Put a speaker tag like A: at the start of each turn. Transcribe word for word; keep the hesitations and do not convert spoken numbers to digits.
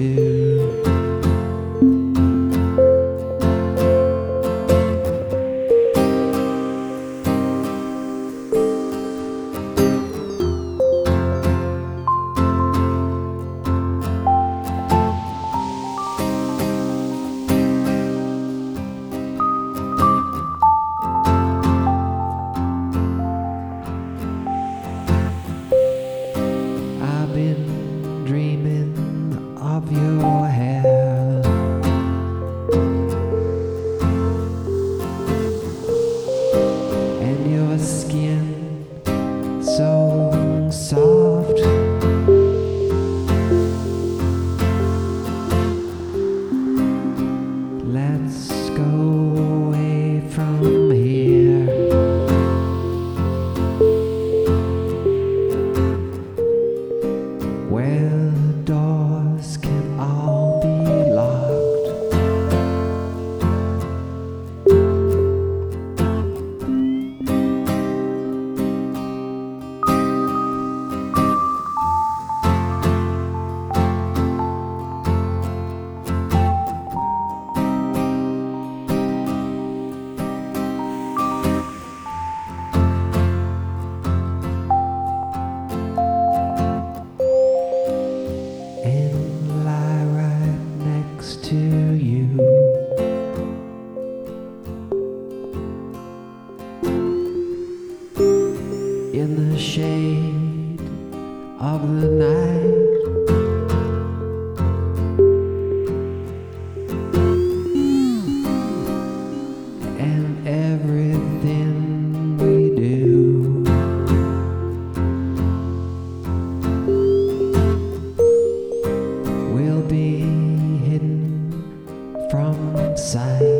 A: do. I've been dreaming of your hair, and your skin so soft. Let's go away from here, where doors can all be locked. And lie right next to you, in the shade of the night. And everything we do will be hidden from sight.